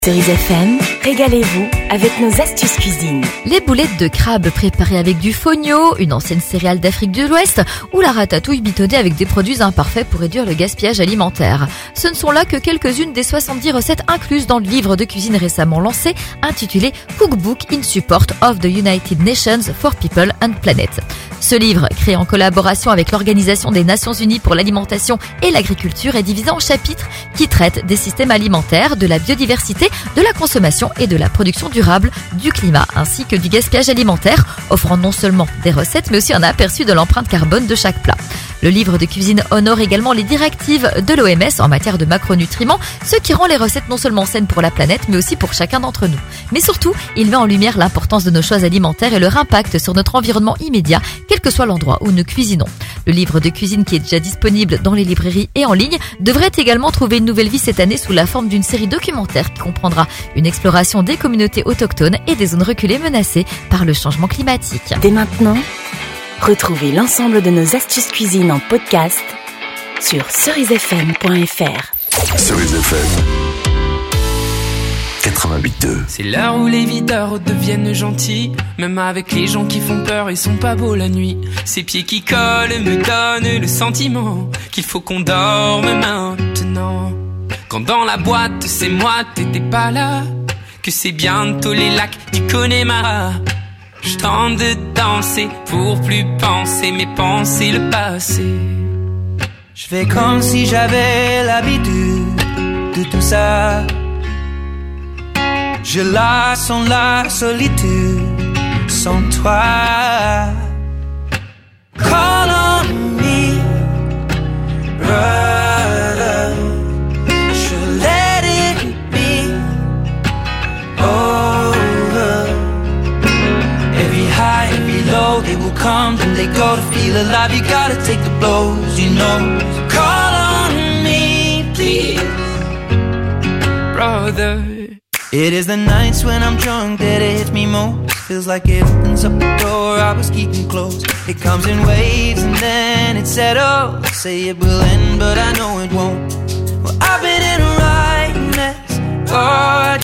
Cerise FM, régalez-vous avec nos astuces cuisine. Les boulettes de crabe préparées avec du fonio, une ancienne céréale d'Afrique de l'Ouest ou la ratatouille bitonnée avec des produits imparfaits pour réduire le gaspillage alimentaire. Ce ne sont là que quelques-unes des 70 recettes incluses dans le livre de cuisine récemment lancé intitulé Cookbook in Support of the United Nations for People and Planet. Ce livre, créé en collaboration avec l'Organisation des Nations Unies pour l'alimentation et l'agriculture, est divisé en chapitres qui traitent des systèmes alimentaires, de la biodiversité, de la consommation et de la production durable, du climat ainsi que du gaspillage alimentaire, offrant non seulement des recettes mais aussi un aperçu de l'empreinte carbone de chaque plat. Le livre de cuisine honore également les directives de l'OMS en matière de macronutriments, ce qui rend les recettes non seulement saines pour la planète mais aussi pour chacun d'entre nous. Mais surtout, il met en lumière l'importance de nos choix alimentaires et leur impact sur notre environnement immédiat, quel que soit l'endroit où nous cuisinons. Le livre de cuisine, qui est déjà disponible dans les librairies et en ligne, devrait également trouver une nouvelle vie cette année sous la forme d'une série documentaire qui comprendra une exploration des communautés autochtones et des zones reculées menacées par le changement climatique. Dès maintenant, retrouvez l'ensemble de nos astuces cuisine en podcast sur cerisefm.fr. Cerise FM 88.2. C'est l'heure où les videurs deviennent gentils, même avec les gens qui font peur, ils sont pas beaux la nuit. Ces pieds qui collent me donnent le sentiment qu'il faut qu'on dorme maintenant. Quand dans la boîte c'est moi, t'étais pas là, que c'est bientôt les lacs du Connemara. Je tente de danser pour plus penser, mais penser le passé. Je fais comme si j'avais l'habitude de tout ça. Je la sens la solitude sans toi. Call on me, brother. Should let it be over. Every high, every low, they will come and they go. To feel alive, you gotta take the blows, you know. Call on me, please, brother. It is the nights when I'm drunk that it hits me most. Feels like it opens up the door I was keeping closed. It comes in waves and then it settles. Say it will end but I know it won't. Well, I've been in a right mess. God